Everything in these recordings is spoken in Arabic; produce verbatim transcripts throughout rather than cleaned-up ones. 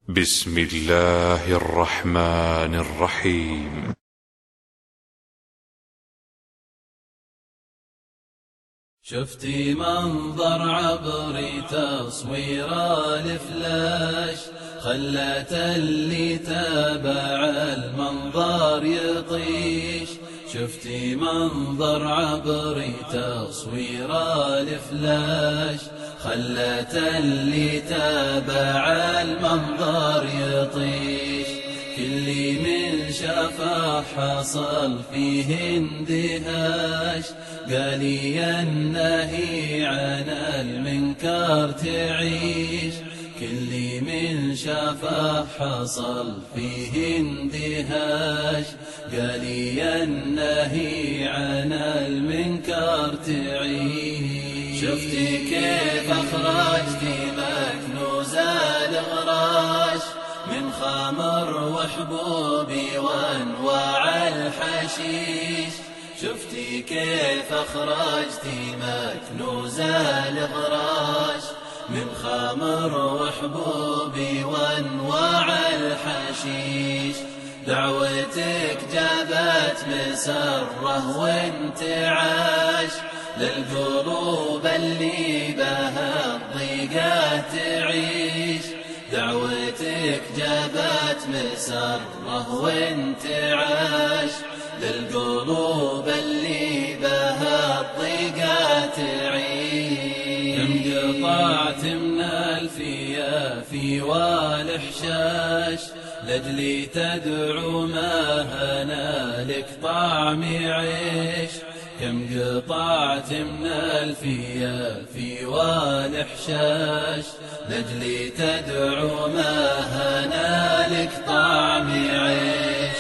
بسم الله الرحمن الرحيم. شفتي منظر عبري تصوير الفلاش، خلت اللي تابع المنظر يطيش. شفتي منظر عبري تصوير الفلاش، خلت اللي تابع المنظر يطيش. كل من شافه حصل فيه اندهاش، قالي النهي عن المنكر تعيش. كل من شافه حصل فيه اندهاش، قالي النهي عن المنكر تعيش. شفتي كيف أخرجتي مكنوز الغراش، من خمر وحبوبي وانواع الحشيش. شفتي كيف أخرجتي مكنوز الغراش، من خمر وحبوبي وانواع الحشيش. دعوتك جابت مسره وانتعاش، للقلوب اللي بها الضيقة تعيش. دعوتك جابت مسره وانتعاش، للقلوب اللي بها الضيقة تعيش. كم قطعت من الفيافي والحشاش، لجلي تدعو ما هنالك طعم عيش. كم قطعت من الفيافي والحشاش، لجلي تدعو ما هنالك طعم عيش.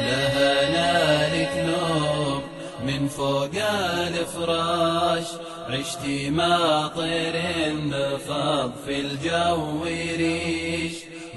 لهنالك نوم من فوق الفراش، عشتي ما طير نفض في الجو ريش.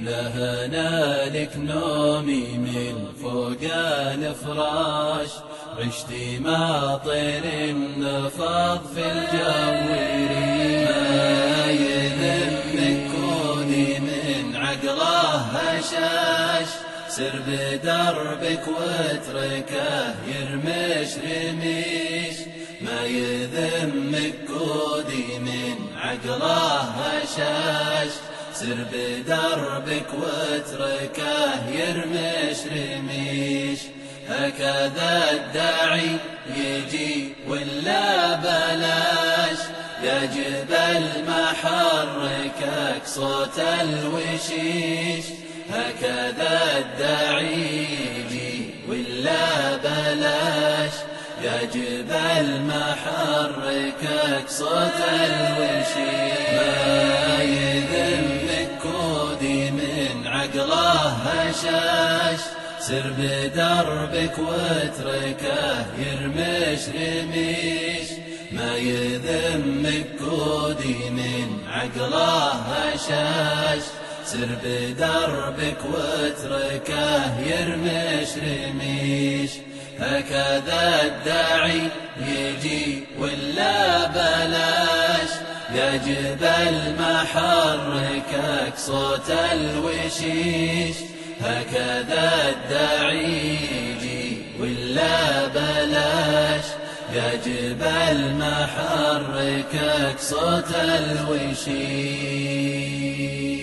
لهنالك نومي من فوق الفراش، عشتي ما طير نفض في الجو ريش. ما يذمك كوني من عقله هشاش، سر بدربك واتركه يرمش رميش. ما يذمك كودي من عقله هشاش، سر بدربك واتركه يرمش رميش. هكذا الداعي يجي ولا بلاش، يا جبل ما حركك صوت الوشيش. هكذا الداعي يجي ولا بلاش، يا جبل ما حركك صوت الوشيش. ما يذمك كودي من عقله هشاش، سر بدربك واتركه يرمش رميش. ما يذمك كودي من عقله هشاش، سر بدربك واتركه يرمش رميش. هكذا الداعي يجي ولا بلاش، يا جبل ما حركك صوت الوشيش. هكذا الداعي يجي ولا بلاش، يا جبل ما حركك صوت الوشيش.